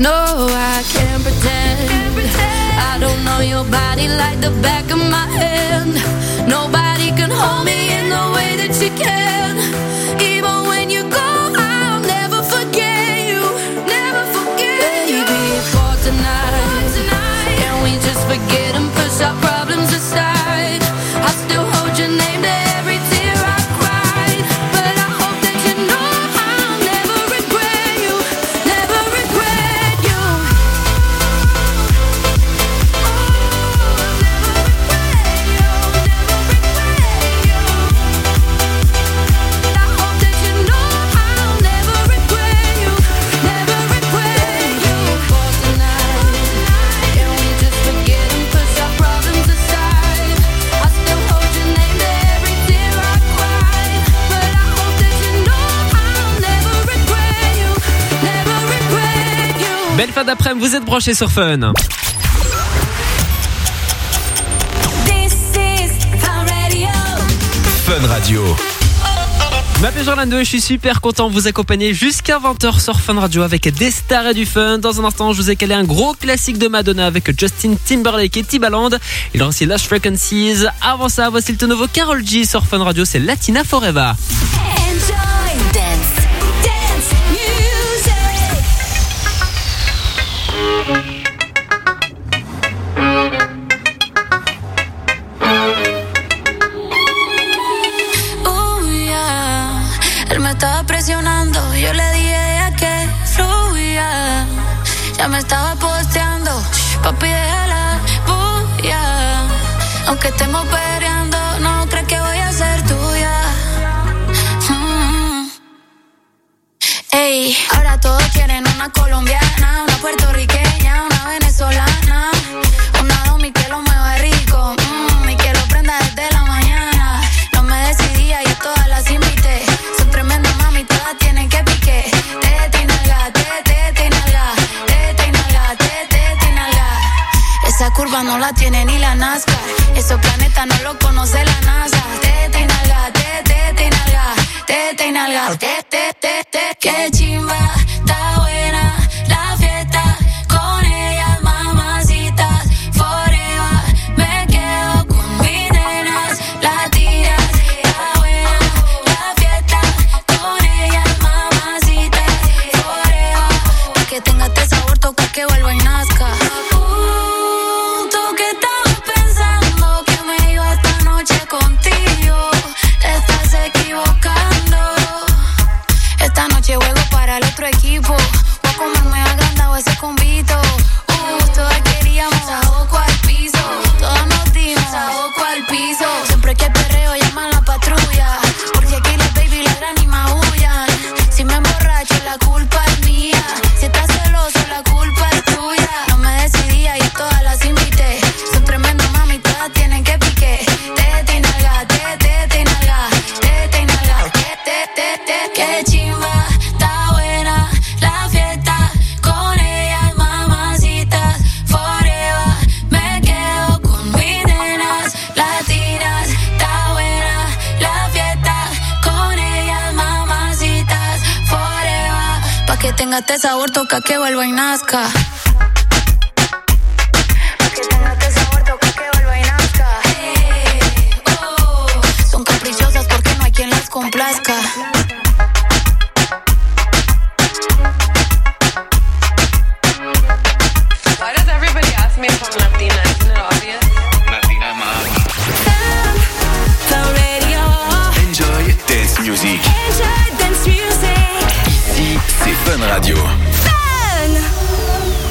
No, I can't pretend. I don't know your body like the back of my hand. Nobody can hold me in the way that you can. Even when you go, I'll never forget you. Never forget you. Baby, for tonight, can we just forget and push our problems aside? I still hold your name to every tear I cried. But I hope that you know I'll never regret you. Never regret you. Belle fin d'après-midi, vous êtes branchés sur Fun. Fun Radio. Je m'appelle Jordan, je suis super content de vous accompagner jusqu'à 20h sur Fun Radio avec des stars et du fun. Dans un instant, je vous ai calé un gros classique de Madonna avec Justin Timberlake et Timbaland. Il y aura aussi Lost Frequencies. Avant ça, voici le tout nouveau Karol G sur Fun Radio, c'est Latina Forever. Enjoy dance, dance music. Él me estaba presionando, yo le dije que fluya. Ya me estaba posteando, papi déjala bulla. Aunque estemos peleando, no crees que voy a ser tuya. Ey, ahora todos quieren una colombiana, una puertorriqueña, una venezolana, una domi que lo mueva rico, y que lo prenda desde la mañana. No me decidía, yo todas las invité. Son tremendas mami, todas tienen que pique. Tete y nalga, tete y nalga, tete y nalga, tete y nalga. Esa curva no la tiene ni la NASCAR. Esos planetas no lo conoce la NASA. Tete y nalga, tete y nalga, tete y nalga, tete, tete. Qué chimba, está buena la fiesta. Con ellas mamacitas, forever. Me quedo con mis nenas latinas. Está buena la fiesta. Con ellas mamacitas, forever. Pa' que tenga este sabor, toca que vuelva y nazca. Tú que estabas pensando que me iba esta noche contigo, te estás equivocando. Esta noche juego para el otro equipo. Voy a comerme agrandado ese convito. Todas queríamos saboco al piso. Todas nos dimos saboco al piso. Siempre que perreo llaman la patrulla. Porque aquí las baby ladran y maullan. Si me emborracho la culpa es mía. Si estás celoso la culpa es tuya. No me decidía y todas las invité. Son tremendas mami, todas tienen que pique. Tete y nalga, tete y nalga, tete y nalga, tete. Qué chimba, está buena la fiesta. Con ellas mamacitas, forever. Me quedo con mis nenas latinas. Está buena la fiesta. Con ellas mamacitas, forever. Pa' que tenga este sabor, toca que vuelva y nazca. Pa' que tenga este sabor, toca que vuelva y nazca. Son caprichosas porque no hay quien las complazca. Why does everybody ask me if I'm Latina? Isn't it obvious? Latina Mama. Fun Radio. Enjoy dance music. Enjoy dance music. Ici, c'est Fun Radio. Fun.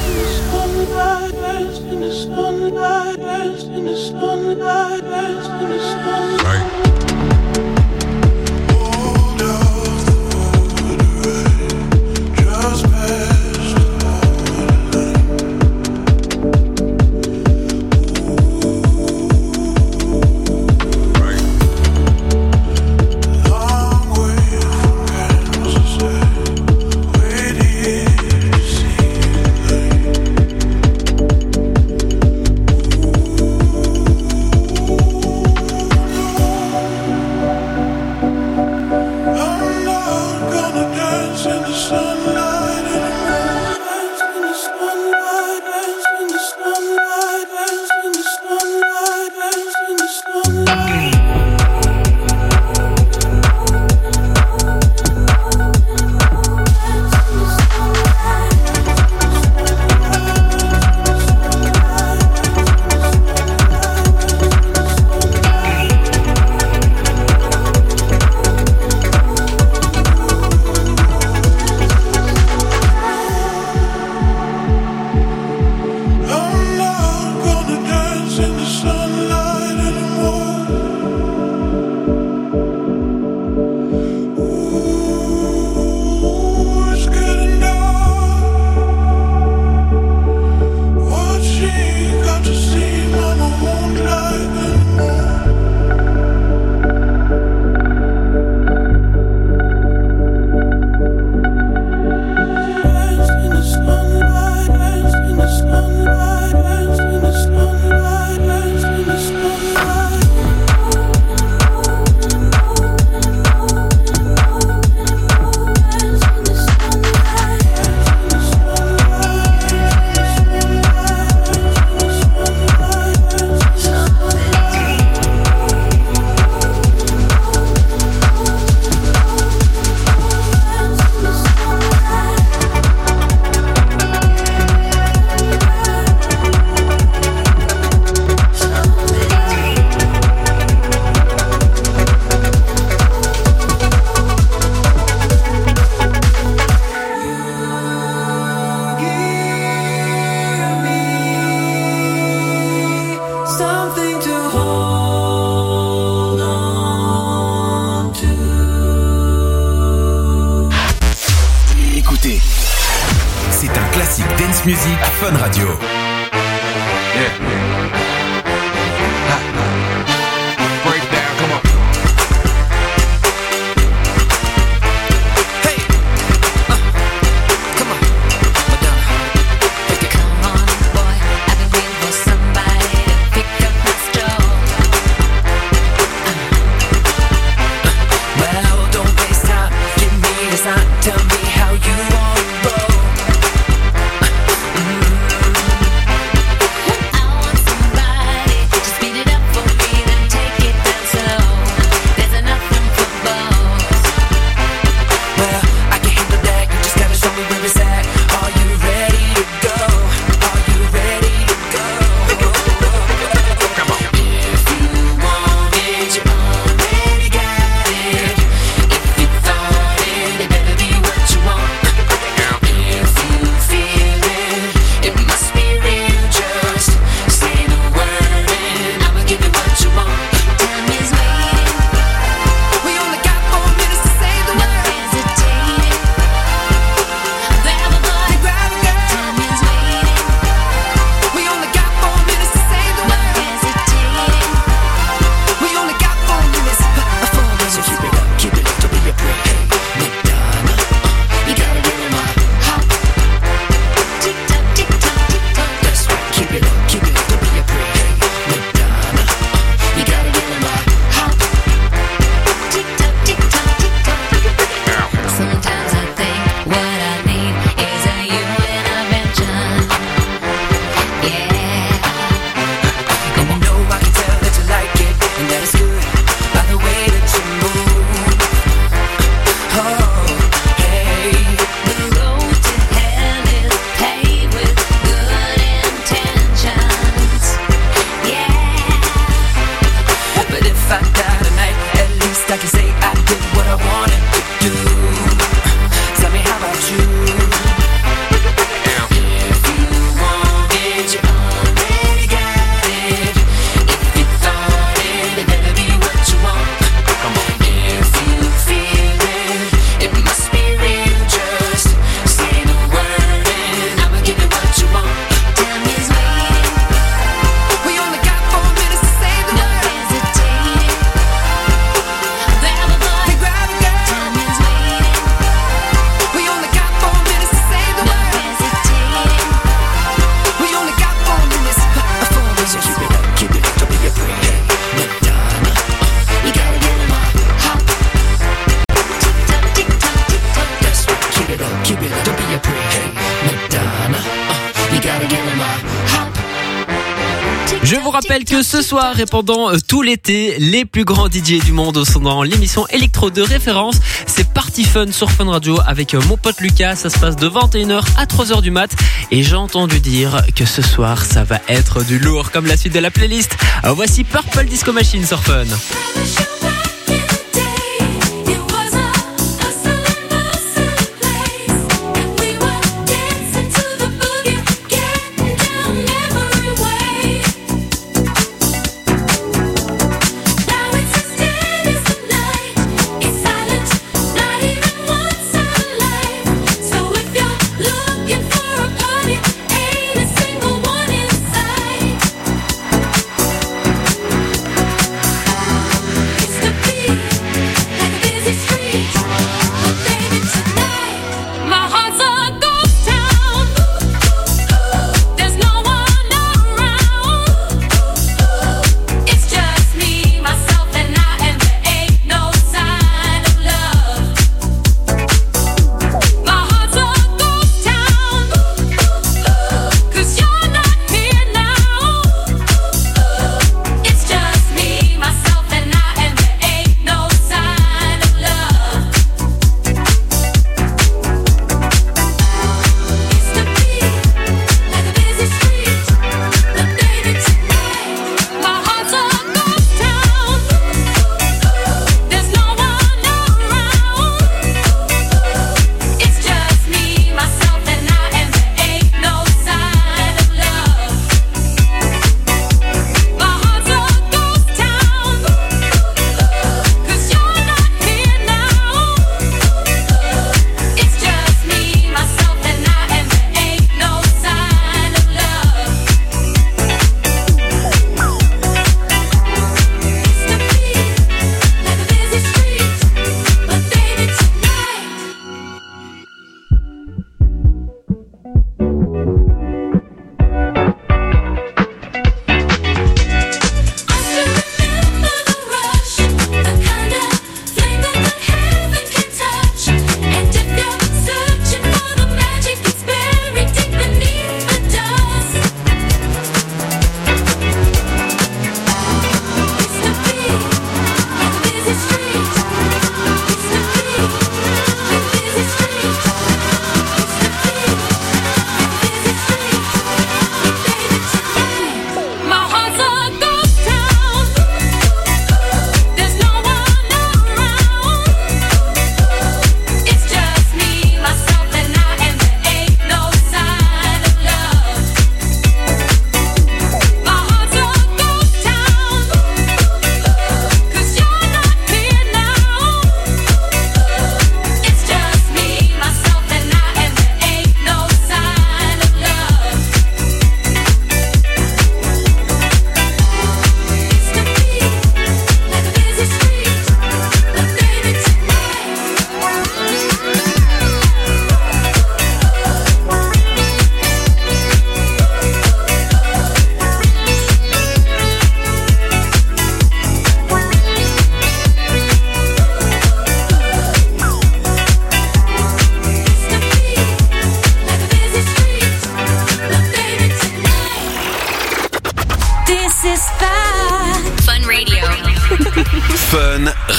Dance Music Fun Radio. Tell me how you want to roll. Je vous rappelle que ce soir et pendant tout l'été, les plus grands DJ du monde sont dans l'émission électro de référence. C'est Party Fun sur Fun Radio avec mon pote Lucas. Ça se passe de 21h à 3h du mat. Et j'ai entendu dire que ce soir, ça va être du lourd comme la suite de la playlist. Alors voici Purple Disco Machine sur Fun. It's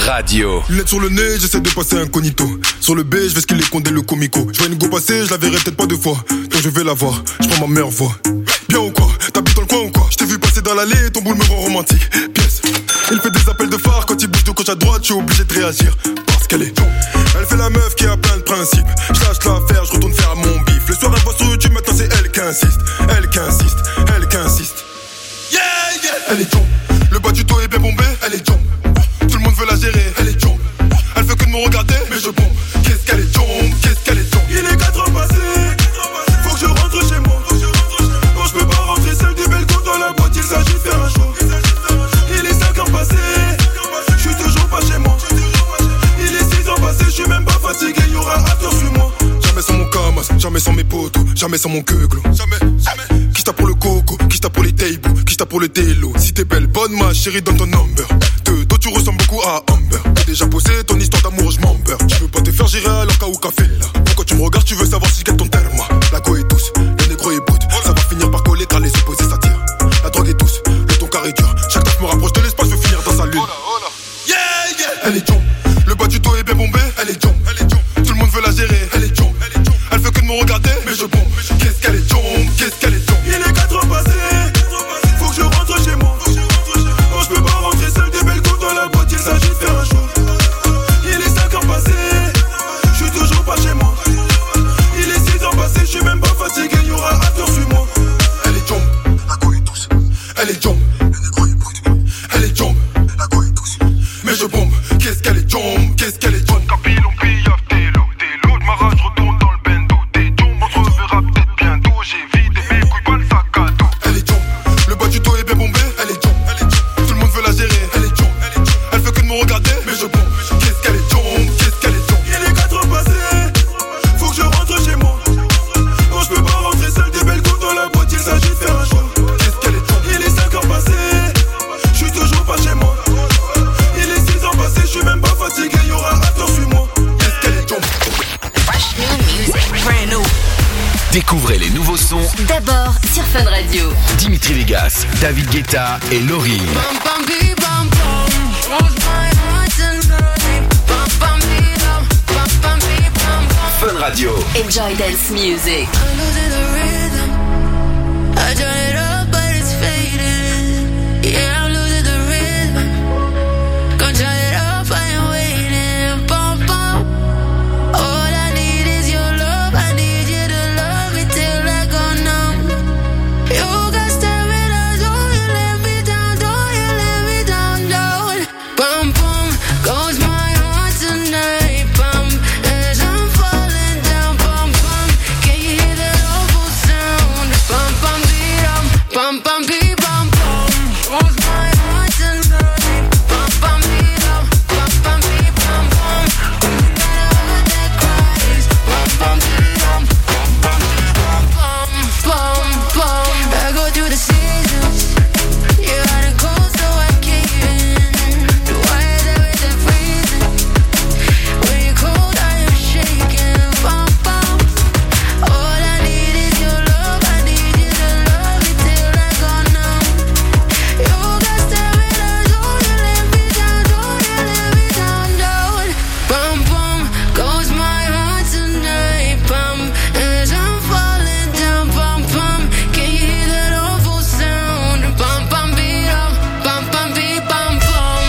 Radio. Lunettes sur le nez, j'essaie de passer incognito. Sur le B, je vais ce qu'il est condé le comico. Je vois une go passer, je la verrai peut-être pas deux fois. Donc je vais la voir, je prends ma meilleure voix. Bien ou quoi? T'habites dans le coin ou quoi? Je t'ai vu passer dans l'allée, ton boule me rend romantique. Pièce. Il fait des appels de phare, quand il bouge de gauche à droite, je suis obligé de réagir. Parce qu'elle est. Elle fait la meuf qui a plein de principes. Je lâche l'affaire, je retourne faire mon bif. Le soir elle voit sur YouTube, maintenant c'est elle qui insiste. Elle qui insiste, elle qui insiste. Yeah, yeah. Elle est jump. Le bas du dos est bien bombé, elle est jump. Tout le monde veut la gérer, elle est jump. Elle fait que de me regarder, mais je bombe. Qu'est-ce qu'elle est jump, qu'est-ce qu'elle est jump. Il est 4 heures passées, faut que je rentre chez moi. Non, je peux pas rentrer seul du balcon dans la boîte, il s'agit de faire un show. Il est 5 heures passées, je suis toujours pas chez moi. Il est 6 heures passées, je suis même pas fatigué, y'aura after sur moi. Jamais sans mon camas, jamais sans mes potos, jamais sans mon queuglo. Jamais, jamais. Qui t'a pour le coco, qui t'a pour les tables, qui t'a pour le télo. Si t'es belle, bonne ma chérie, donne ton number. De dos tu ressembles beaucoup à Amber. T'as déjà posé ton histoire d'amour, je m'en beurre. Je veux pas te faire gérer à l'orca ou café là. Quand tu me regardes, tu veux savoir si je gagne ton terme. La go est douce, le négro est brut. Ça va finir par coller, t'as les opposés, ça tire. La drogue est douce, le ton carré dur. Chaque taf me rapproche de l'espace, je veux finir dans sa lune. Yeah, yeah. Elle est jump. Le bas du dos est bien bombé, elle est jump. Tout le monde veut la gérer, elle est jump. Elle fait que de me regarder, mais je bombe. Qu'est-ce qu'elle est jump, qu'est-ce qu'elle est jump. Il est 4 heures passées, faut que je rentre chez moi. Non, je peux pas rentrer seul des belles coups dans la boîte, il s'agit de faire un show. Il est 5 heures passées, je suis toujours pas chez moi. Il est 6 heures passées, je suis même pas fatigué, y'aura after sur moi. Elle est jump, la go est douce. Elle est jump, le négro est brut. Elle est jump, la go est douce. Mais je bombe, qu'est-ce qu'elle est jump, qu'est-ce qu'elle est jump. Capilon, pillaf, télo, de ma rage, retourne dans le bendo. T'es jump, on se reverra peut-être bientôt. J'ai vidé mes couilles, pas le sac à dos. Elle est jump, le bas du dos est bien bombé. Elle est jump, tout le monde veut la gérer. Elle est jump, elle fait que de me regarder, mais je bombe. Qu'est-ce qu'elle est jump, qu'est-ce qu'elle est jump. Il est 4 heures passées, faut que je rentre chez moi. Non, je peux pas rentrer seul des belles coups dans la boîte, il s'agit de faire un show. Qu'est-ce qu'elle est jump. Il est 5 heures passées, je suis toujours pas chez moi. Il est 6 heures passées, je suis même pas fatigué, y'aura after sur moi. Qu'est-ce qu'elle est jump. Fresh new music, brand new. Découvrez les nouveaux sons D'abord sur Fun Radio. Dimitri Vegas, David Guetta et Laurie. Fun Radio. Enjoy dance music. I turn it up, but it's fading. Yeah, I'm losing the rhythm. Gonna turn it up, I am waiting. Bum, bum. All I need is your love. I need you to love me till I go numb. You got stamina, don't you let me down, don't you let me down, down. Bum, bum, goes my heart tonight. Bum, as I'm falling down. Bum, bum, can you hear that awful sound? Bum, bum, beat 'em. Bum, bum, beat, bum, bum. Goes my heart tonight. Bum, bum, beat 'em. Bum, bum, beat, bum, bum. You got a heart that cries. Bum, bum, beat 'em. Bum, bum, beat, bum, bum, bum, bum. I go through the seasons. You're hot and cold, so I cave in. Why is everything freezing? When you're cold, I am shaking. Bum, bum. All I need is your love. I need you to love me till I go numb. You got stamina, don't you let me down, don't you let me down, down. Bum, bum, goes my heart tonight. Bum, as I'm falling down. Bum, bum, can you hear that awful sound? Bum, bum, beat 'em. Bum, bum, beat, bum, bum.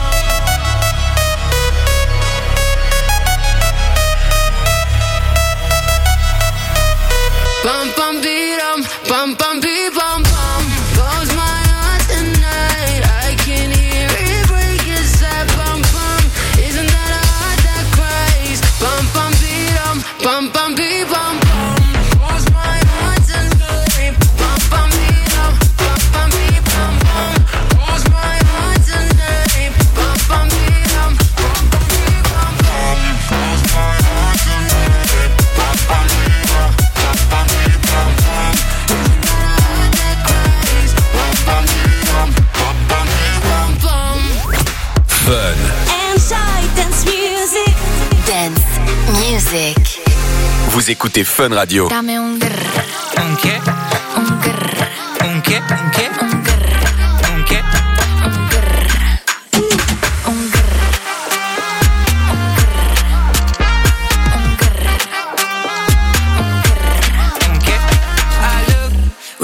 Bum, bum, beat 'em. Bum, bum, beat, bum, bum. Goes my heart tonight. I can hear it break inside. Bum, bum. Isn't that a heart that cries? Bum, bum, beat 'em. Bum, bum, beat, bum, bum. Goes my heart tonight. Bum, bum, beat 'em. Bum, bum, beat, bum, bum. Goes my heart tonight. Bum, bum, beat 'em. Bum, bum, beat, bum, bum. Goes my heart tonight. Bum, bum, beat 'em. Bum, bum, beat, bum, bum. Isn't that a heart that cries? Bum, bum, beat 'em. Bum, bum, beat, bum, bum. Fun. Enjoy dance music. Dance music. Vous écoutez Fun Radio. Dame un grrr, ¿Un qué? un grrr, ¿Un qué? ¿Un qué? un grrr, ¿Un qué? un grrr, un grrr.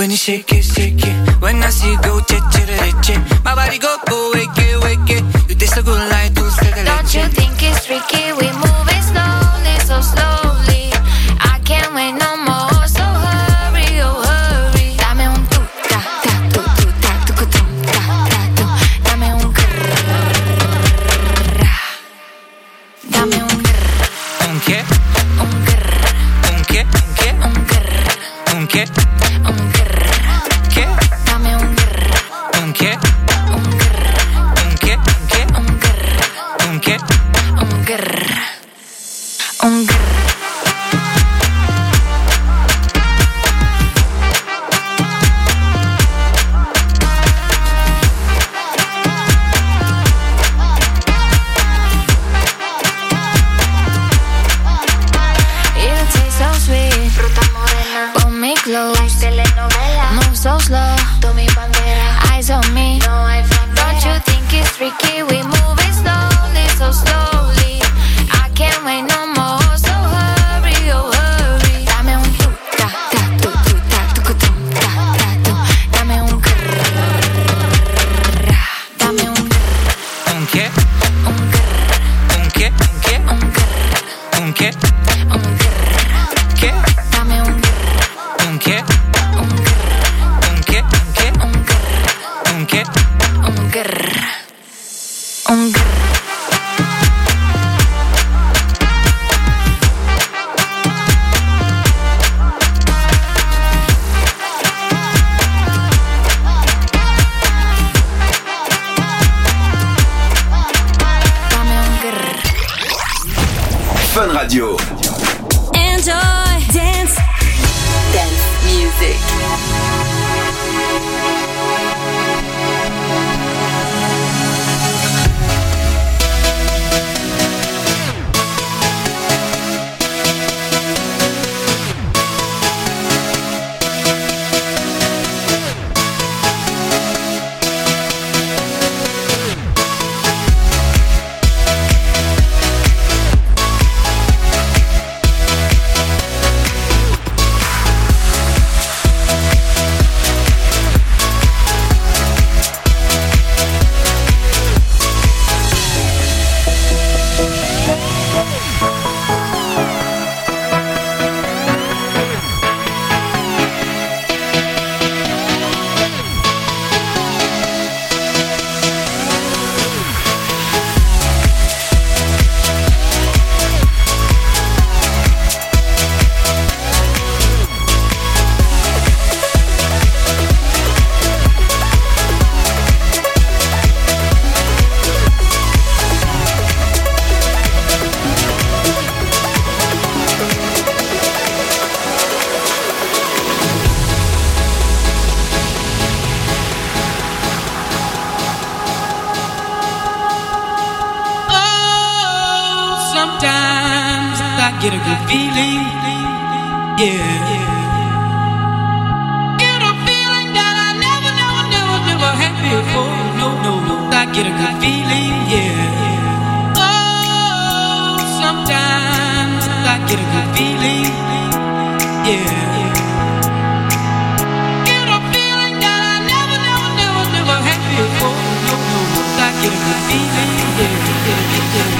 when you shake it, when I see you go, che, my body go, wake it, you taste so good like dulce de leche. Don't you think it's tricky? We move it slowly, so slowly. I can't wait no more, so hurry, oh hurry. Dame un tu, ta, tu, ta, tu, tu, ta, tu. Dame un grrr. Dame un grrr. Un che? Un grrr. Un che? Un che? Un grrr. Un che? Un grrr. Che? Dame un grrr. Un che? Un grrr. Un che? Un che? Un grrr. Un che? Un grrr. Un grrr. Close. Telenovela. Move so slow. Tú mi bandera. Eyes on me. No hay frontera. Don't you think it's tricky? We move it slowly, so slowly. I can't wait no more, so hurry, oh hurry. Dame un tu, ta, tu, ta, tu, tu, ta, tu. Dame un grrr. Dame un grrr. Un che? Un grrr. Un che? Un che? Un grrr. Un che? Un grrr. Che? Dame un grrr. Un che? Un grrr. Un che? Un che? Un grrr. Un che? Un grrr. Un grrr. Dame un grrr. Fun Radio. Enjoy dance. Dance music. Sometimes I get a good feeling, yeah. Get a feeling that I never had before. No, I get a good feeling, yeah. Oh, sometimes I get a good feeling, yeah. Get a feeling that I never had before. No, I get a good feeling, yeah.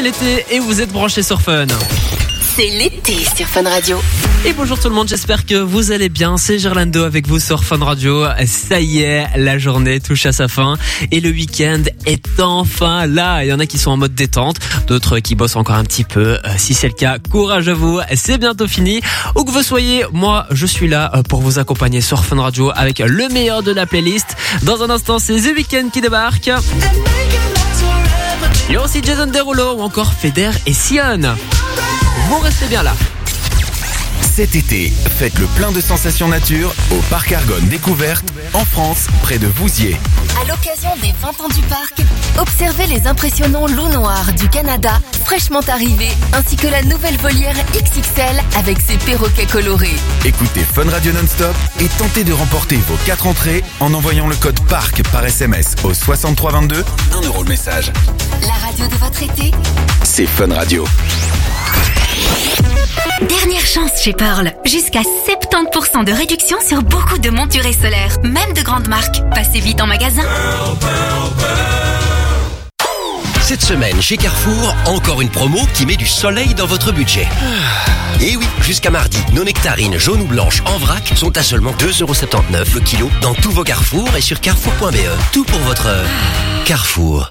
l'été et vous êtes branchés sur Fun. C'est l'été sur Fun Radio. Et bonjour tout le monde, j'espère que vous allez bien. C'est Gerlando avec vous sur Fun Radio. Ça y est, la journée touche à sa fin et le week-end est enfin là. Il y en a qui sont en mode détente, d'autres qui bossent encore un petit peu. Si c'est le cas, courage à vous, c'est bientôt fini. Où que vous soyez, moi je suis là pour vous accompagner sur Fun Radio avec le meilleur de la playlist. Dans un instant, c'est The Weeknd qui débarque. Il y a aussi Jason Derulo ou encore Feder et Sion. Vous restez bien là. Cet été, faites le plein de sensations nature au Parc Argonne Découverte en France, près de Vouziers. À l'occasion des 20 ans du parc, observez les impressionnants loups noirs du Canada fraîchement arrivés, ainsi que la nouvelle volière XXL avec ses perroquets colorés. Écoutez Fun Radio non-stop et tentez de remporter vos 4 entrées en envoyant le code PARC par SMS au 6322, 1 € le message. La radio de votre été, C'est Fun Radio. Dernière chance chez Pearl. Jusqu'à 70% de réduction sur beaucoup de monturés solaires, même de grandes marques. Passez vite en magasin. Cette semaine, chez Carrefour, encore une promo qui met du soleil dans votre budget. Et oui, jusqu'à mardi, nos nectarines jaunes ou blanches en vrac sont à seulement 2,79€ le kilo dans tous vos Carrefour et sur carrefour.be. Tout pour votre Carrefour.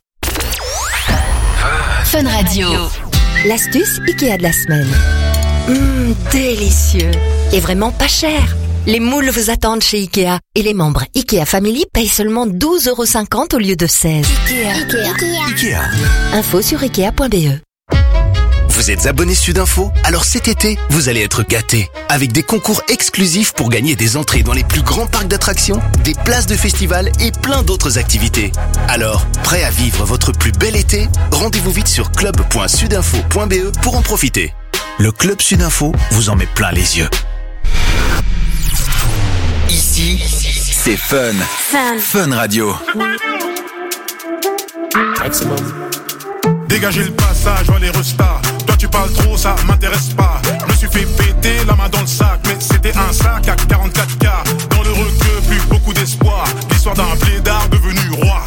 Fun Radio. L'astuce Ikea de la semaine. Délicieux. Et vraiment pas cher. Les moules vous attendent chez Ikea. Et les membres Ikea Family payent seulement 12,50€ au lieu de 16. Ikea. Info sur Ikea.be. Vous êtes abonné Sudinfo? Alors cet été, vous allez être gâtés. Avec des concours exclusifs pour gagner des entrées dans les plus grands parcs d'attractions, des places de festival et plein d'autres activités. Alors, prêt à vivre votre plus bel été? Rendez-vous vite sur club.sudinfo.be pour en profiter. Le Club Sudinfo vous en met plein les yeux. Ici, c'est Fun. Fun Radio. Dégagez le passage, vois les restas. Toi tu parles trop, ça m'intéresse pas. Je me suis fait péter la main dans le sac, mais c'était un sac à 44K. Dans le requeu, plus beaucoup d'espoir. L'histoire d'un blédard devenu roi.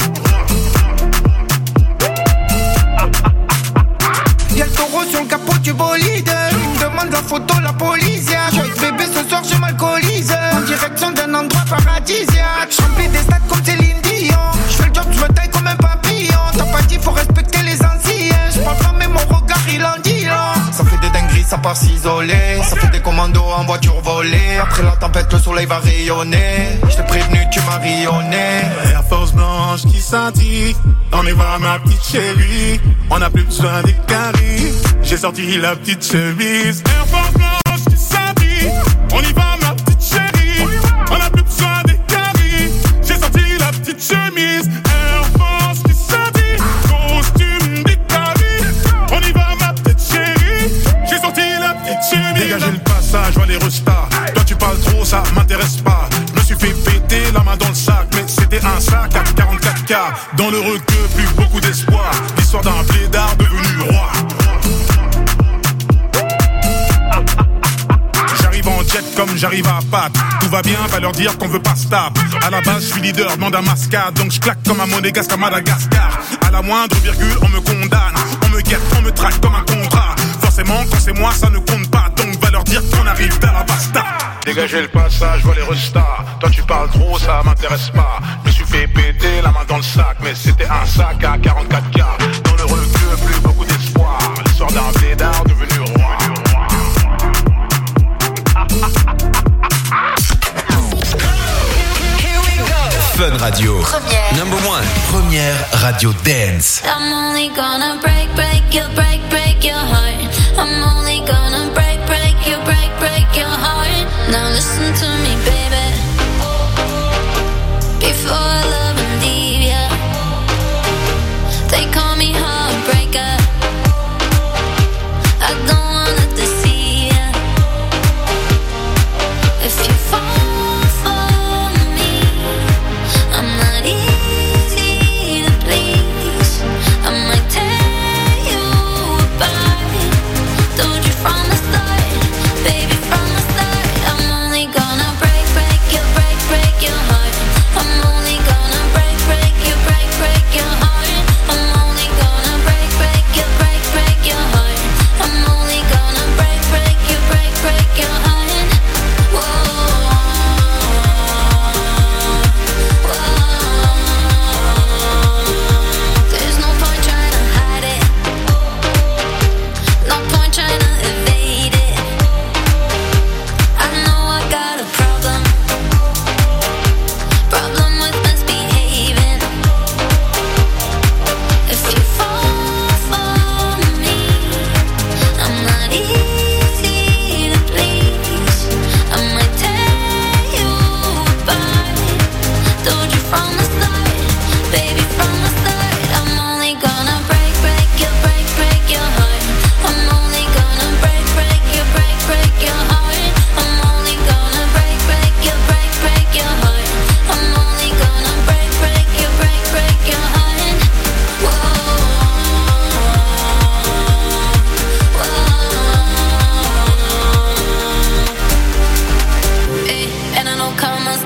Y'a le taureau sur le capot du bolide. Il me demande la photo, la police. Je suis avec bébé ce soir, je m'alcoolise. En direction d'un endroit paradisiaque. Je remplis des stades comme Céline Dion. Je fais le job, je me taille comme un papillon. T'as pas dit, faut respecter les anciens. Je parle pas, mais mon regard il en dit long. Ça fait des dingueries, ça part s'isoler. Ça fait des commandos en voiture volée. Après la tempête, le soleil va rayonner. Je t'ai prévenu, tu m'as rayonné. Air Force blanche qui scintille. On y va ma petite chérie. On a plus besoin des caries. J'ai sorti la petite chemise. Air Force blanche qui scintille. On y va ma petite chérie. On a plus besoin des caries. J'ai sorti la petite chemise. Air Force qui scintille. Costume des caries. On y va ma petite chérie. J'ai sorti la petite chemise. Dégagez le passage, vois les restas. Toi tu parles trop, ça m'intéresse pas. Je me suis fait péter la main dans le sac, mais c'était un sac à 44K. Dans le requeu, plus beaucoup d'espoir. L'histoire d'un blédard devenu roi. J'arrive en jet comme j'arrive à Pâques. Tout va bien, va leur dire qu'on veut pas stop. À la base, je suis leader, demande à mascade. Donc je claque comme un monégasque à Madagascar. À la moindre virgule, on me condamne. On me guette, on me traque comme un contrat. Forcément, quand c'est moi, ça ne compte pas. Donc va leur dire qu'on arrive vers la basta. Dégagez le passage, vois les restas. Toi tu parles trop, ça m'intéresse pas. Je me suis fait péter la main dans le sac, mais c'était un sac à 44K. Dans le requeu, plus beaucoup d'espoir. L'histoire d'un blédard devenu roi. Fun Radio. Number 1. Première radio dance. I'm only gonna break your heart. I'm only gonna break your heart. Now listen to me, baby. Before I love and leave ya, they call me heartbreaker. I don't wanna deceive ya. If you fall for me, I'm not easy to please. I might tear you apart. Don't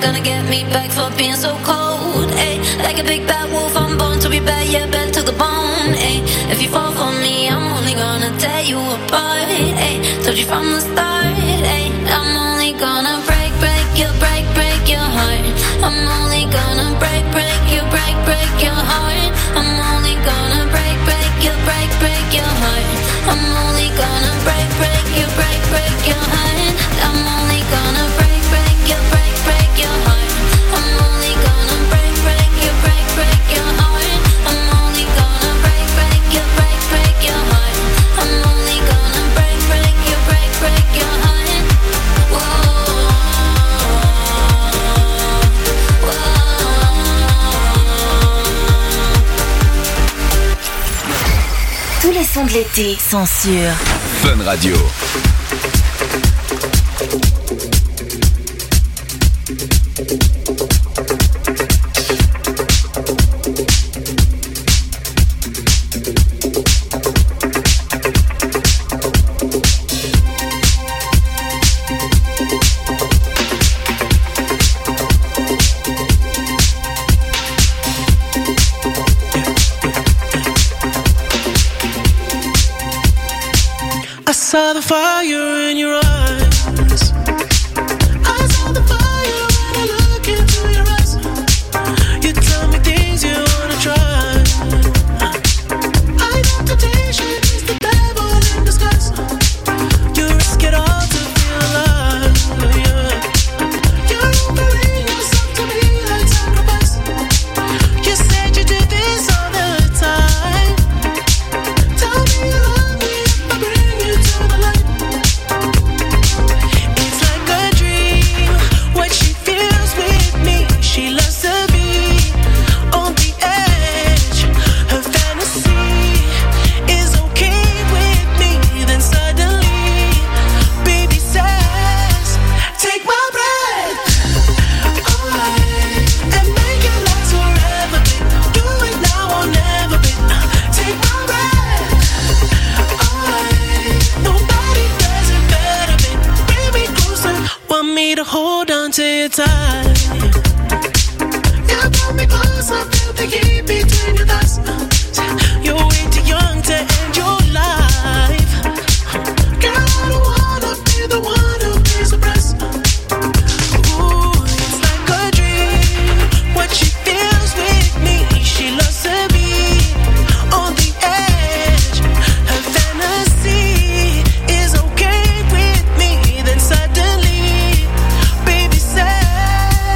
gonna get me back for being so cold. Ay, like a big bad wolf, I'm born to be bad, yeah, bad to the bone. Ay, if you fall for me, I'm only gonna tear you apart. Ay, told you from the start. Ay, I'm only gonna break your heart. I'm only gonna break your heart. I'm only gonna break your heart. I'm only gonna break your heart. I'm only gonna break your heart. I'm only gonna break your heart. I'm only gonna break your heart. I'm only gonna break your heart. Tous les sons de l'été sont sur Fun Radio. I saw the fire in your eyes. I saw the fire when I look into your eyes. You tell me things you wanna try. I know temptation is the devil in disguise. You risk it all to feel alive. Yeah. You're offering yourself to me like sacrifice. You said you do this all the time. Tell me you love me if I bring you to the light. It's like a dream, what she feels with me. She loves to be on the edge. Her fantasy is okay with me. Then suddenly, baby says, take my breath away and make it last forever. Do it now or never, babe. Take my breath away. Nobody does it better, babe. Bring me closer. Want me to hold on to you tight. You brought me closer, feel the heat between your thighs. You're way too young to end your life. Girl, I don't wanna be the one who pays the price. Ooh, it's like a dream, what she feels with me. She loves to be on the edge. Her fantasy is okay with me. Then suddenly, baby says,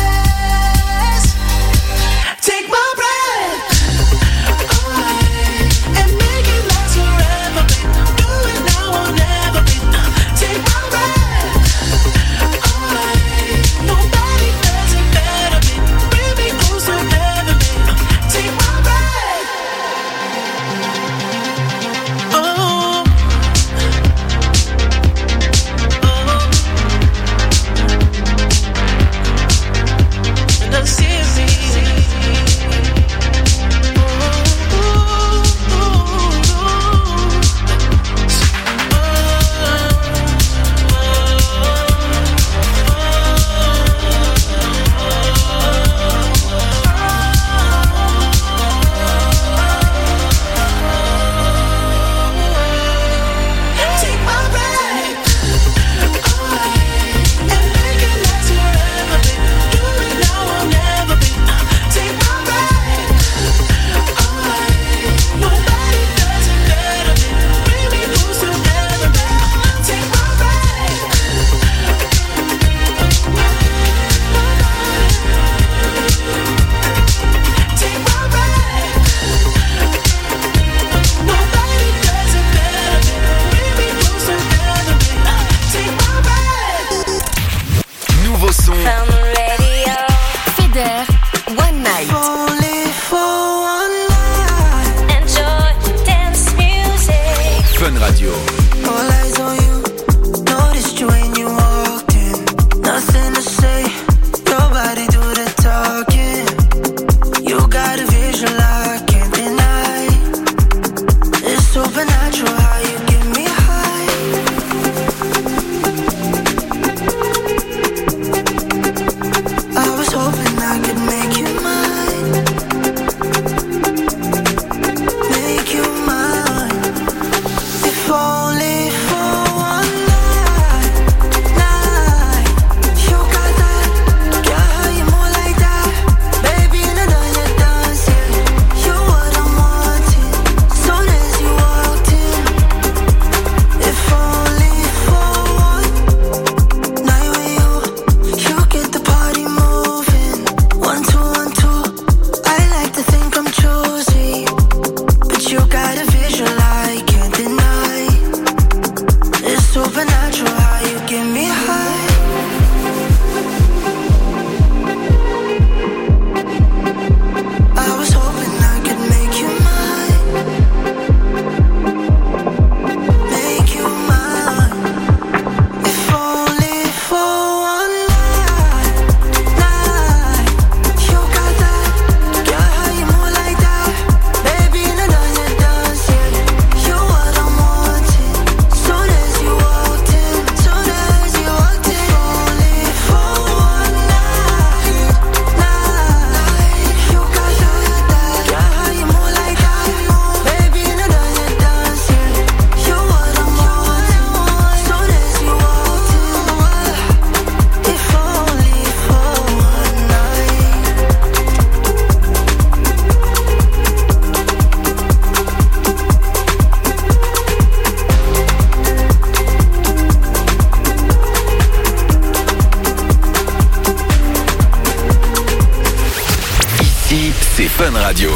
Fun Radio.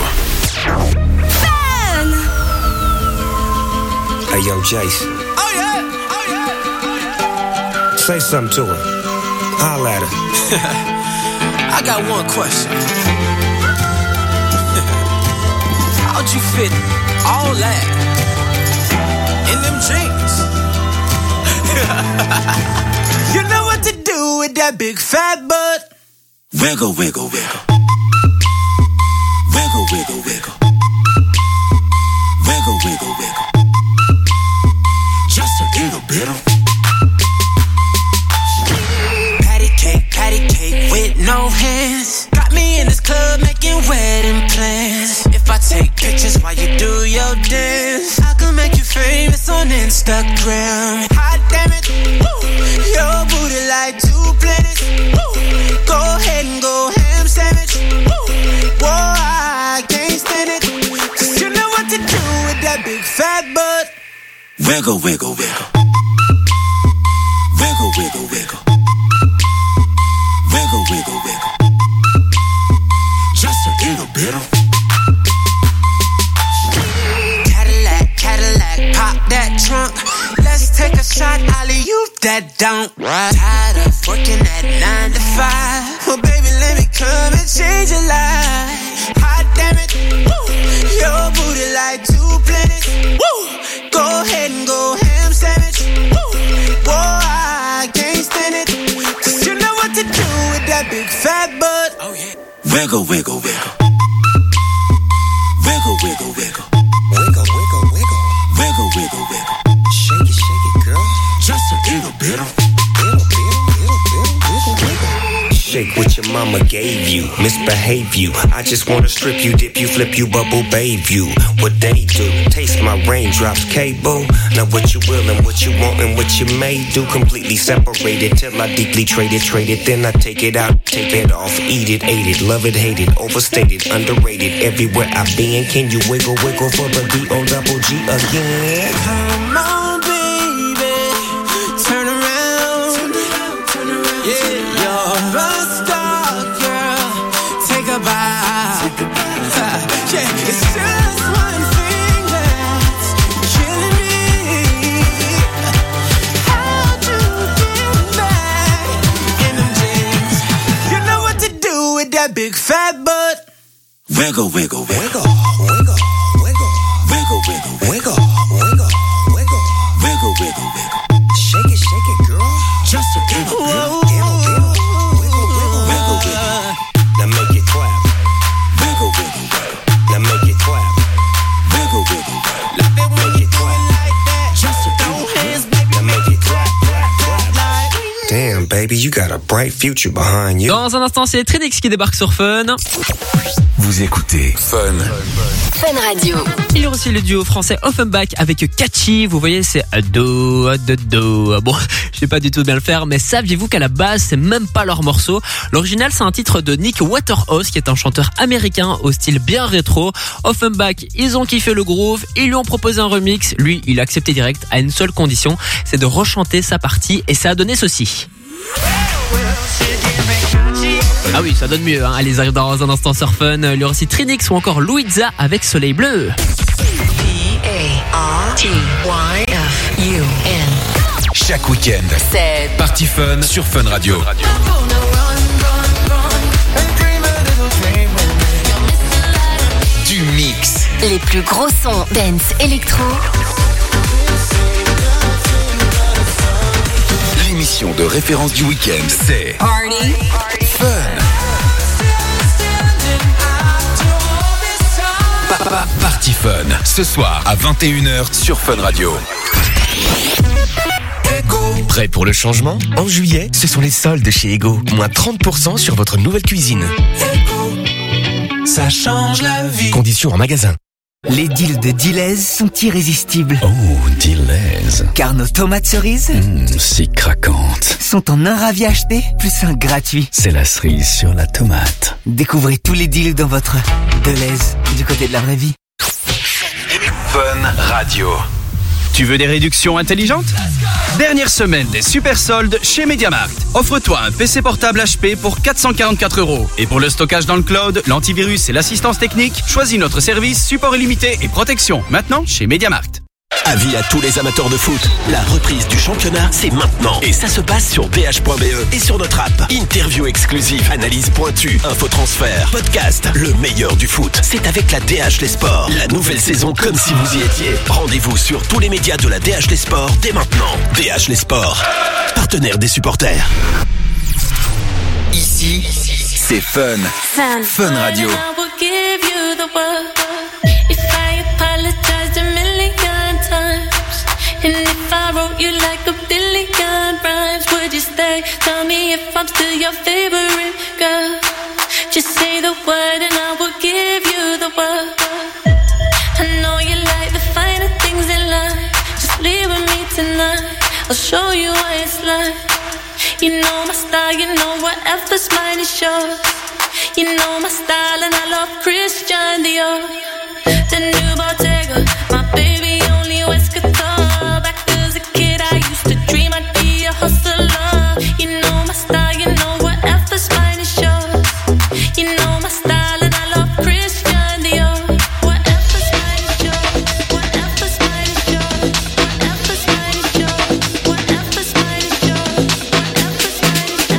Hey, yo, Jace. Oh yeah. Say something to her. Holla at her. I got one question. How'd you fit all that in them jeans? You know what to do with that big fat butt. Wiggle, wiggle, wiggle. Wiggle, wiggle, wiggle. Wiggle, wiggle, wiggle. Just a little bit of patty cake with no hands. Got me in this club making wedding plans. If I take pictures while you do your dance, I can make you famous on Instagram. Hot damn it, woo. Your booty like 2 planets. Woo. Go ahead and go ham sandwich. Woo. Whoa, I can't stand it. 'Cause you know what to do with that big fat butt. Wiggle, wiggle, wiggle. Wiggle, wiggle, wiggle. Wiggle, wiggle, wiggle. Just a little bit of Cadillac, pop that trunk. Let's take a shot, alley-oop that don't. Tired of working at 9 to 5. Well, baby, let me come and change your life. Hot damn it, woo. Your booty like 2 planets. Woo. Go ahead and go ham sandwich. Woo. Whoa, I can't stand it. 'Cause you know what to do with that big fat butt. Oh yeah. Wiggle, wiggle, wiggle. Wiggle, wiggle, wiggle. Wiggle, wiggle, wiggle. Wiggle, wiggle, wiggle. Shake it, girl. Just a little bit of Shake what your mama gave you, misbehave you. I just wanna strip you, dip you, flip you, bubble bathe you. What they do, taste my raindrops, cable. Now what you will and what you want and what you may do. Completely separated till I deeply trade it. Then I take it out, take it off, eat it, ate it, love it, hate it, overstated, underrated. Everywhere I've been, can you wiggle, wiggle for the D-O-double-G again? Come on, baby, turn around. Yeah, you're a star, girl. Take a bow. Yeah, it's just one thing that's killing me. How'd you get back in them jeans? You know what to do with that big fat butt. Wiggle, wiggle, wiggle. Wiggle, wiggle, Wiggle, wiggle, wiggle, wiggle, wiggle. wiggle, wiggle, wiggle. Shake it, girl. Just a little bit. Wiggle, wiggle, wiggle. Now make it clap. Wiggle, wiggle, wiggle. Now make it clap. Wiggle, wiggle, wiggle. Make it clap. Just a little bit. Now make it clap. Damn, baby, you got a bright future behind you. Dans un instant, c'est Trinix qui débarque sur Fun. Vous écoutez Fun. Fun Radio. Il y a aussi le duo français Offenbach avec Catchy. Vous voyez, c'est do. Bon, je sais pas du tout bien le faire, mais saviez-vous qu'à la base, c'est même pas leur morceau. L'original, c'est un titre de Nick Waterhouse, qui est un chanteur américain au style bien rétro. Offenbach, ils ont kiffé le groove, ils lui ont proposé un remix. Lui, il a accepté direct à une seule condition, c'est de rechanter sa partie, et ça a donné ceci. Ah oui, ça donne mieux, hein. Allez, arrive dans un instant sur Fun. Il y aura aussi Trinix ou encore Louisa avec Soleil Bleu. P-A-R-T-Y-F-U-N. Chaque week-end, C'est Party Fun sur Fun Radio. Du mix. les plus gros sons dance électro. L'émission de référence du week-end, c'est Party Fun. Party Fun, ce soir à 21h sur Fun Radio. Prêt pour le changement? En juillet, ce sont les soldes chez Ego. Moins 30% sur votre nouvelle cuisine. Ça change la vie. Conditions en magasin. Les deals de Delez sont irrésistibles. Oh, Delez. Car nos tomates cerises Si craquantes. sont en un ravi acheté, plus un gratuit. C'est la cerise sur la tomate. Découvrez tous les deals dans votre Delez, du côté de la vraie vie. Fun Radio. Tu veux des réductions intelligentes? Dernière semaine des super soldes chez MediaMarkt. Offre-toi un PC portable HP pour 444 €. Et pour le stockage dans le cloud, l'antivirus et l'assistance technique, choisis notre service support illimité et protection. Maintenant chez MediaMarkt. Avis à tous les amateurs de foot. La reprise du championnat, c'est maintenant. Et ça se passe sur dh.be et sur notre app. Interview exclusive, analyse pointue, info transfert, podcast. Le meilleur du foot, c'est avec la DH Les Sports. La nouvelle saison comme si vous y étiez. Rendez-vous sur tous les médias de la DH Les Sports dès maintenant. DH Les Sports, partenaire des supporters. Ici, c'est Fun. Fun Radio. And if I wrote you like a billion rhymes, would you stay? Tell me if I'm still your favorite girl. Just say the word and I will give you the world. I know you like the finer things in life. Just leave with me tonight. I'll show you what it's like. You know my style, you know whatever's mine is yours. You know my style and I love Christian Dior. The new Bottega, my baby only wears couture. Back as a kid I used to dream I'd be a hustler. You know my style, you know whatever's mine is yours. You know my style and I love Christian Dior. Whatever's mine is yours. Whatever's mine is yours. Whatever's mine is yours. Whatever's mine is yours. Whatever's mine is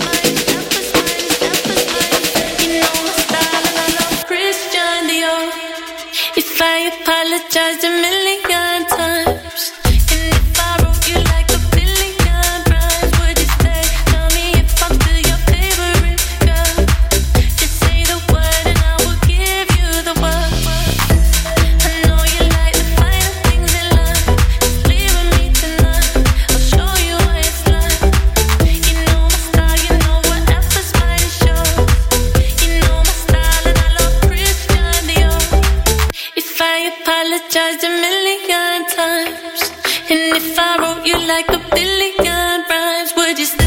You know my style and I love Christian Dior. If I apologize a million times, and if I wrote you like a billion rhymes, would you stay? Tell me if I'm still your favorite girl. Just say the word and I will give you the word. I know you like the finer things in life. Just leave with me tonight. I'll show you what it's like. You know my style, you know whatever's mine is yours. You know my style and I love Christian Dior. If I apologize a million times, and if I wrote you like a billion rhymes, would you stay?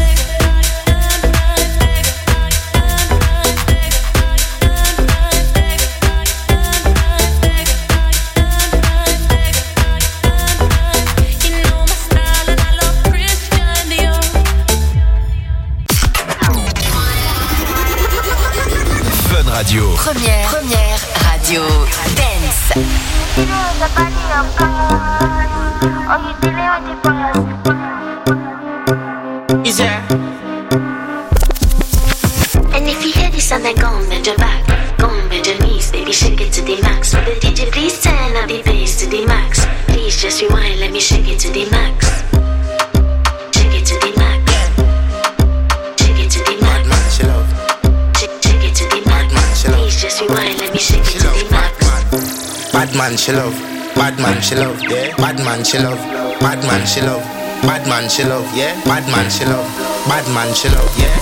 Fun Radio. Première radio dance. And if you hear this and then go and bend your back, go and bend your knees, baby, shake it to the max. With the DJ, please turn up the bass to the max. Please just rewind, let me shake it to the max. Shake it to the max. Shake it to the max. Shake it to the max. Please just rewind, let me shake it to the max. Bad man, she love. Bad man, she love. Yeah. Bad man, she love. Bad man, she love. Bad man, she love. Yeah. Bad man, she love. Bad man, she love. Yeah.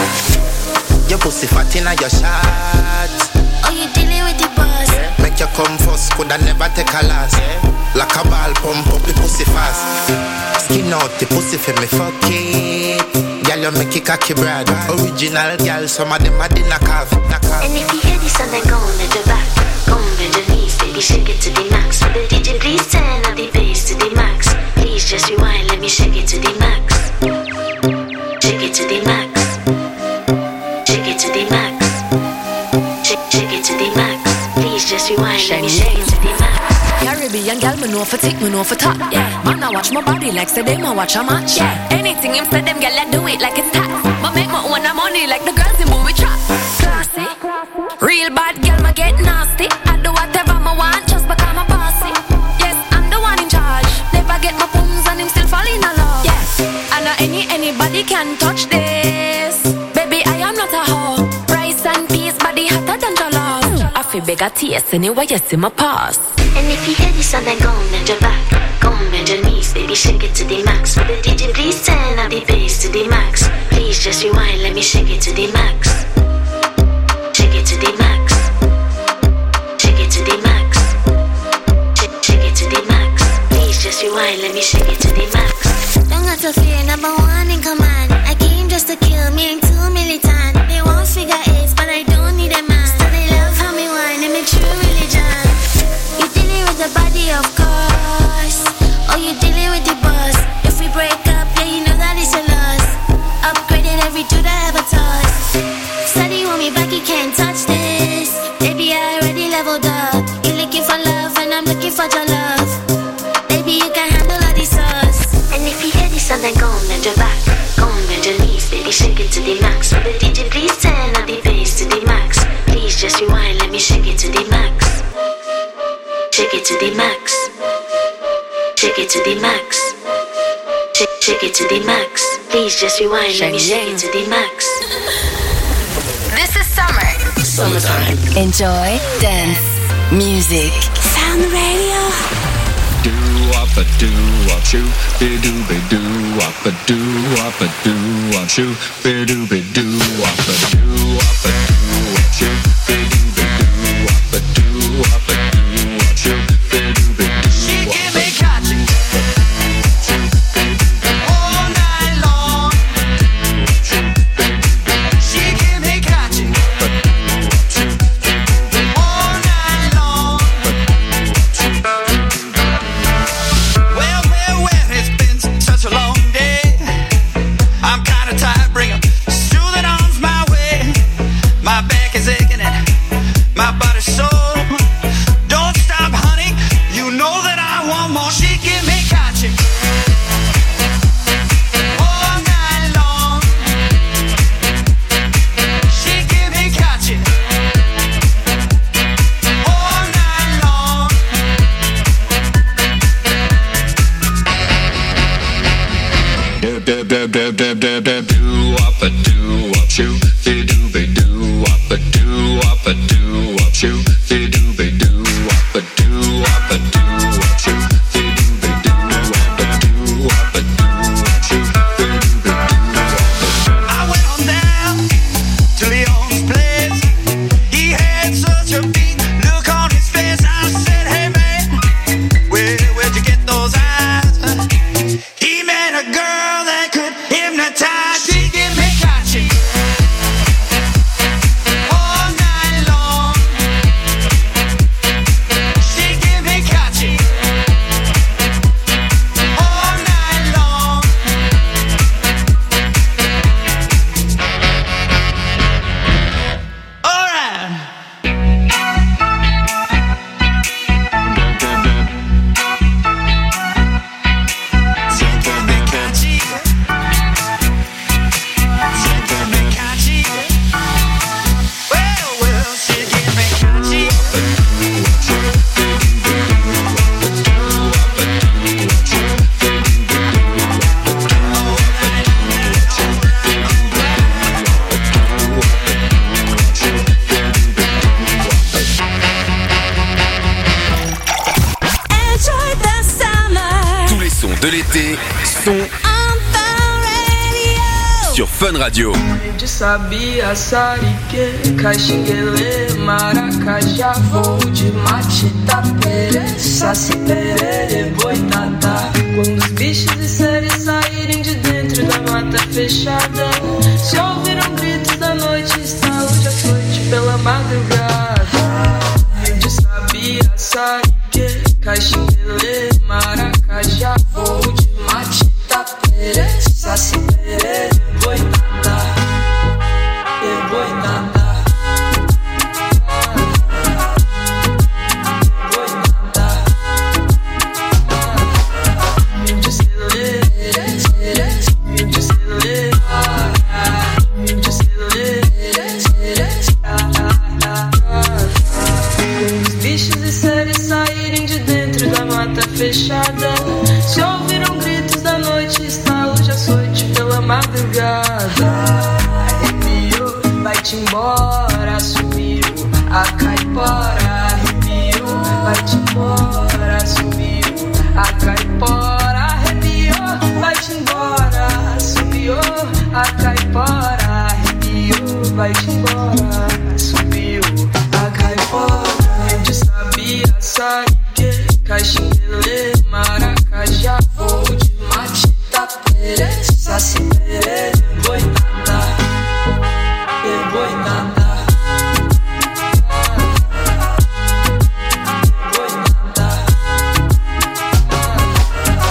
Your pussy fat inna your shots. Oh, you dealing with the boss? Yeah. Make you come first, coulda never take a last. Yeah. Like a ball, pump up the pussy fast. Skin out the pussy for me, fuck it. Girl, you make it cocky brad. Original girl, some of them are the knockoff. And if you hear this and then go and bend your back, go and bend your knees, baby, shake it to the max. With the DJ, please turn up the bass to the max. Please just rewind, let me shake it to the max. Shake it to the max. Shake it to the max. Shake it to the max. Please just rewind, let me shake it to the max. Caribbean girl, me know for tick, me know for top. Yeah, man, I watch my body like say them I watch a match. Yeah, anything him say them girl, I do it like it's tax. But make my own money like the girls in movie trap. Classy, real bad girl, me get nasty. I do whatever me want just because I'm bossy. Yes, I'm the one in charge. Never get my pums and him still fall in love. Yeah, I know anybody can touch this. Baby, I am not a hoe. Rice and peas, body hotter than jollof. I feel big a taste anyway, you see my pass. And if you hear this and then go and bend your back, go and bend your knees, baby, shake it to the max. With the DJ, please turn up the bass to the max. Please just rewind, let me shake it to the max. Shake it to the max. Shake it to the max. Shake it to the max. Please just rewind, let me shake it to the max. Don't got to fear, number one in command. I came just to kill me, ain't too militant. They won't figure eight, but I don't need a man. So they love how me whine and me true religion. You dealing with the body, of course. Oh, you dealing with the boss. If we break up, yeah, you know that it's a loss. Upgraded every dude I ever touched. Said he want me back, he can't touch this. Baby, I already leveled up. You looking for love and I'm looking for your love. Baby, you can handle all these sauce. And if you hear this sound, then go and bend your back. Go and bend your knees, baby, shake it to the max. Will the DJ please turn up the bass to the max? Please just rewind, let me shake it to the max. Shake it to the max. Shake it to the max. Shake it to the max. Please just rewind, let me shake it to the max. This is summer. Summertime. Enjoy dance music. Sound radio. Do wop a do wop shoo, be do be do wop a do wop a do wop shoo, be do be do wop a do wop a do wop shoo, be do be do wop a do wop a do wop shoo, be do be do. She give me catching all night long. She give me catching all night long. Well, it's been such a long day. I'm kinda tired, bring 'em soothing arms my way. My back is aching and my body's sore. Don't stop, honey, you know that I want more. She give me catching all night long. She give me catching all night long. Do wop a do wop shoo, be do be do wop a do wop a do wop shoo, be do be do wop a do wop a do wop shoo, be do be do wop a do wop a do wop shoo, be do be do wop a. I went on down to Leon's place. He had such a beat look on his face. I said, hey man, where'd you get those eyes? He met a girl that could hypnotize. She give me catching all night long. She give me catching all night long. All right. She give me catchy. She give me catchy. Well, she give me catchy. Enjoy the summer. Tous les sons de l'été sont On the radio. sur Fun Radio. De sabia, sarique, caxinguele, maracajá, voo de mate, tapere, saci, perere, boitatá. Quando os bichos e seres saírem de dentro da mata fechada, se ouviram gritos da noite, estalo de açoite pela madrugada. De sabia, sarique, caxinguele, maracajá, voo de mate, tapere, saci, perere, boitatá. Boitatá. Os bichos e seres saírem de dentro da mata fechada, se ouviram gritos da noite, estalo de açoite pela madrugada. Arrepiou, vai-te embora, subiu a caipora. Arrepiou, vai-te embora, subiu a caipora. Arrepiou, vai-te embora, subiu a caipora. Arrepiou, vai-te embora, subiu a caipora. De sabia, sarique, caxinguele, maracajá, voo de mate, tapere, saci, perere, boitatá, boitatá. Boitatá.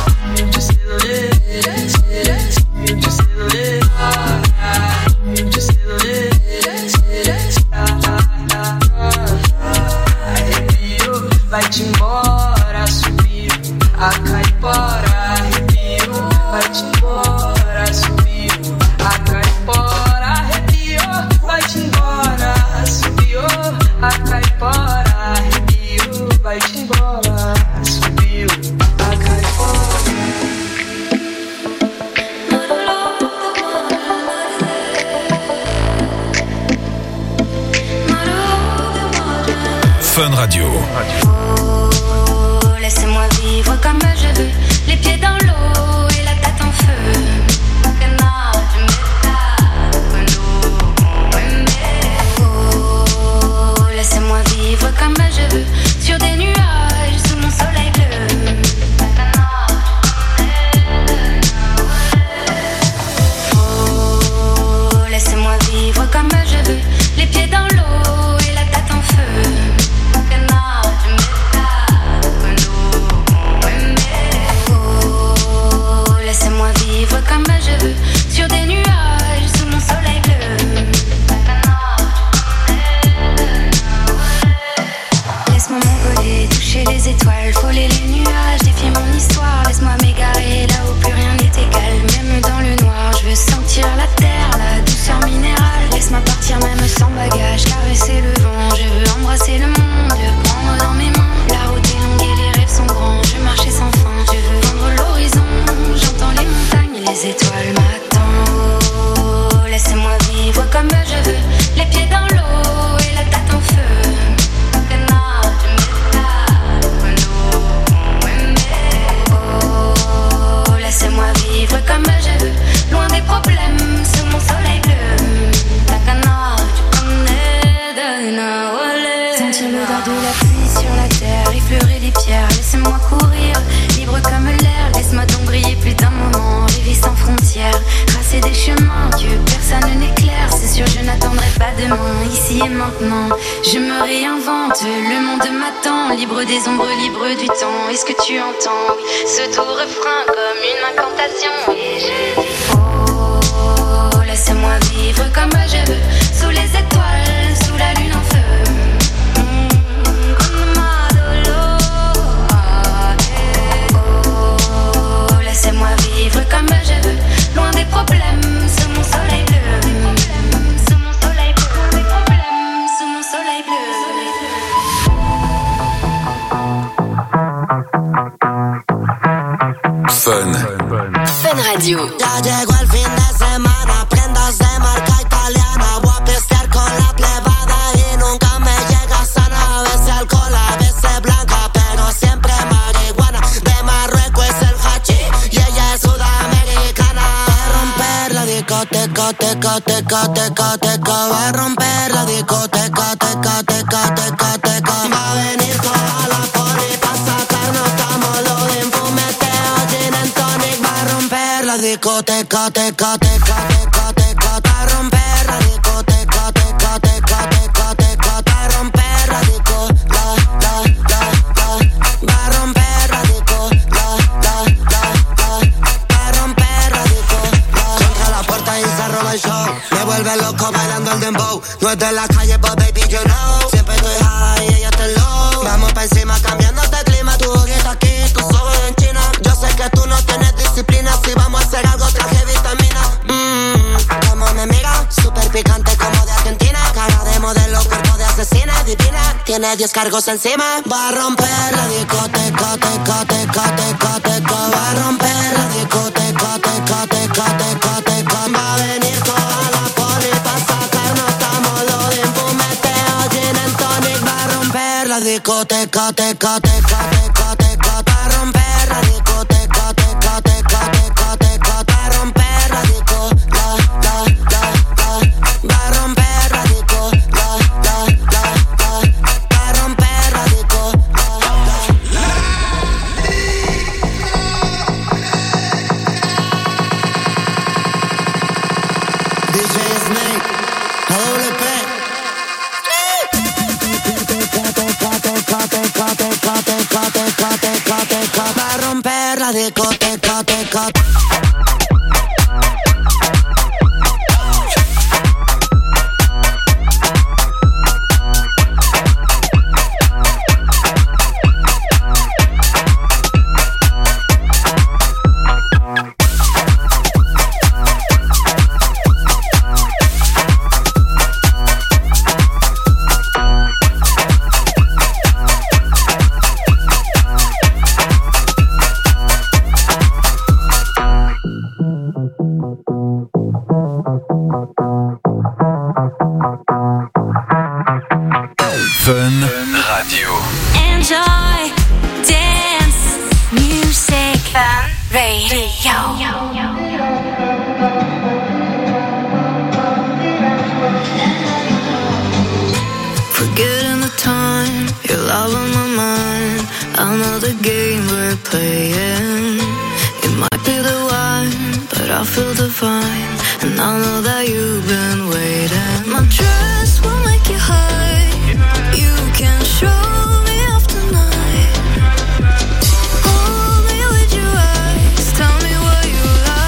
Fun Radio. Oh, laissez-moi vivre comme je veux, les pieds dans l'eau et la tête en feu. Oh, laissez-moi vivre comme je veux, sur des nuages sous mon soleil bleu. Oh, laissez-moi vivre comme je veux, les pieds dans l'eau et la tête en feu. Oh, laissez-moi vivre comme je veux, sur des nuages sous mon soleil bleu. Laisse-moi m'envoler, toucher les étoiles, frôler les nuages, défier mon histoire. Laisse-moi m'égarer là où plus rien n'est égal. Même dans le noir, je veux sentir la terre, la douceur minérale. Laisse-moi partir même sans bagage, caresser le vent. Je veux embrasser le monde, le prendre dans mes mains. La route est longue et les rêves sont grands. Je veux marcher sans fin, je veux vendre l'horizon. J'entends les montagnes et les étoiles m'attendent. Oh, laissez-moi vivre comme je veux, les pieds dans l'eau et la tête en feu. Oh, laissez-moi vivre comme je veux, loin des problèmes, sous mon soleil bleu. Takana, tu connais Dana Wale. Sentir l'odeur de la pluie sur la terre, effleurer les pierres, laissez-moi courir, libre comme l'air. Laisse-moi donc briller plus d'un moment, rêver sans frontières, tracer des chemins que personne n'éclaire. C'est sûr, je n'attendrai pas demain, ici et maintenant. Je me réinvente, le monde m'attend, libre des ombres, libre du temps. Est-ce que tu entends, oui, ce doux refrain comme une incantation? Et je dis, oh, laissez-moi vivre comme je veux, sous les étoiles, sous la lune en feu. Oh, laissez-moi vivre comme je veux, loin des problèmes, sous mon soleil bleu. Sous mon soleil bleu, des problèmes, sous mon soleil bleu. Fun Radio. Ya llegó el fin de semana, prendas de marca italiana. Voy a pistear con la plebada y nunca me llega sana. A veces alcohol, a veces blanca, pero siempre marihuana. De Marruecos es el hachís y ella es sudamericana. Va a romper la discoteca, teca, teca, teca, teca. Va a romper la discoteca, teca, teca, teca, teca. Va a venir toda la poli pa' sacarnos, estamos los de fumeteo, gin and tonic. Va a romper la discoteca, teca, teca, teca, teca. Va a romper la discoteca, teca, teca, teca, teca. Va a romper la disco, la. Va a romper la disco, la. Va a romper la disco, la. Contra la puerta y se roba el show. Me vuelve loco bailando el dembow. No es de la calle, but baby, you know. Siempre estoy high y ella está low. Vamos pa' encima cambiándote el clima. Tu ojito aquí, tus ojos en China. Yo sé que tú no tienes disciplina. Si vamos a hacer algo, traje vitamina. Como me mira, súper picante como de Argentina. Cara de modelo, cuerpo de asesina, divina. Tiene 10 cargos encima. Va a romper la discoteca, teca, teca, teca, teca. Va a romper la discoteca, teca, teca, teca, teca. Va a venir toda la poli pa' sacarnos, estamos los de fumeteo, gin and tonic. Va a romper la discoteca, teca, teca, teca, teca. Va a romper la discoteca, teca, teca, teca, teca. Va a romper la disco, la. Va a romper la disco, la. Va a romper la disco, la. DJ Snake, AWP. Va a romper la discoteca, teca. playing. It might be the wine, but I feel divine. And I know that you've been waiting. My dress will make you high. You can show me off tonight. Hold me with your eyes. Tell me what you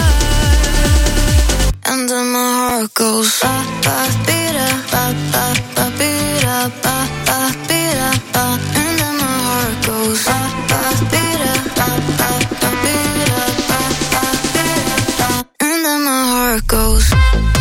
like. And then my heart goes ba ba beat up, ba ba ba beat up, ba ba beat up, ba. And then my heart goes ba ba beat up, ba ba ba beat up, ba ba beat up, ba. And then my heart goes.